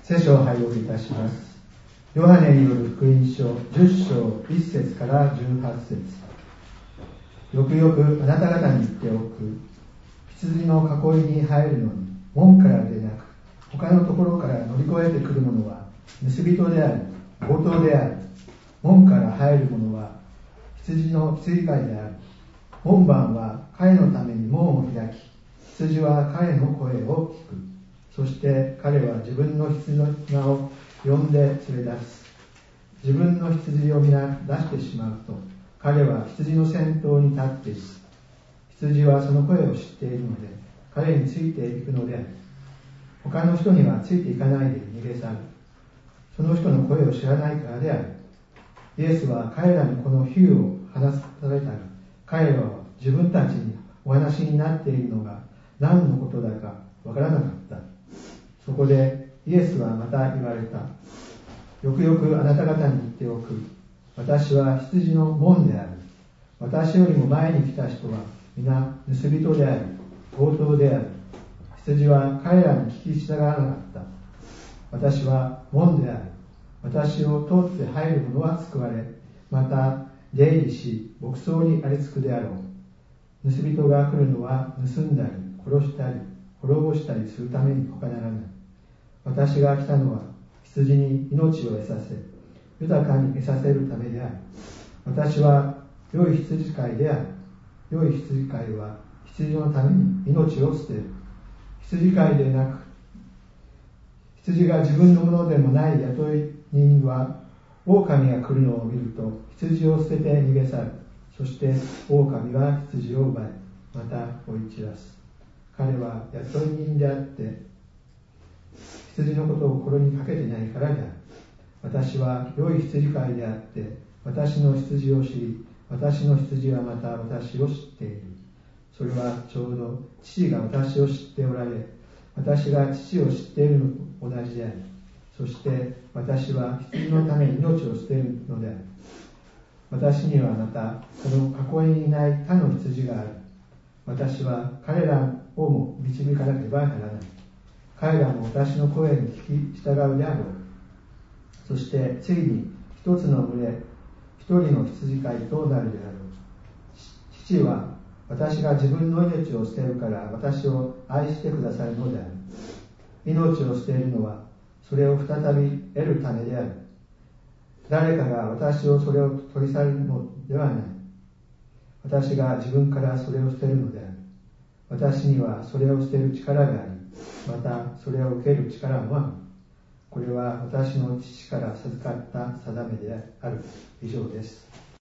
聖書を拝読いたします。ヨハネによる福音書10章1節から18節。よくよくあなた方に言っておく。羊の囲いに入るのに門からでなく他のところから乗り越えてくる者は盗人であり強盗である。門から入る者は羊の羊飼いである。門番は彼のために門を開き、羊は彼の声を聞く。そして彼は自分の羊の名を呼んで連れ出す。自分の羊を皆出してしまうと、彼は羊の先頭に立っている。羊はその声を知っているので、彼についていくのである。他の人にはついていかないで逃げ去る。その人の声を知らないからである。イエスは彼らにこの比喩を話されたが、彼らは自分たちにお話になっているのが何のことだかわからなかった。そこでイエスはまた言われた。よくよくあなた方に言っておく。私は羊の門である。私よりも前に来た人は皆盗人であり、強盗である。羊は彼らに聞き従わなかった。私は門である。私を通って入る者は救われ、また出入りし牧草にありつくであろう。盗人が来るのは盗んだり殺したり滅ぼしたりするために他ならない。私が来たのは羊に命を得させ豊かに得させるためである。私は良い羊飼いである。良い羊飼いは羊のために命を捨てる。羊飼いでなく羊が自分のものでもない雇い人は狼が来るのを見ると羊を捨てて逃げ去る。そして狼は羊を奪いまた追い散らす。彼は雇い人であって羊のことを心にかけてないからである。私は良い羊飼いであって私の羊を知り、私の羊はまた私を知っている。それはちょうど父が私を知っておられ、私が父を知っているのと同じである。そして私は羊のために命を捨てるのである。私にはまたこの囲いにいない他の羊がある。私は彼らをも導かなければならない。彼らも私の声に聞き従うであろう。そしてついに一つの群れ、一人の羊飼いとなるであろう。父は私が自分の命を捨てるから私を愛してくださるのである。命を捨てるのはそれを再び得るためである。誰かが私をそれを取り去るのではない。私が自分からそれを捨てるのである。私にはそれを捨てる力があり、またそれを受ける力もある。これは私の父から授かった定めである。以上です。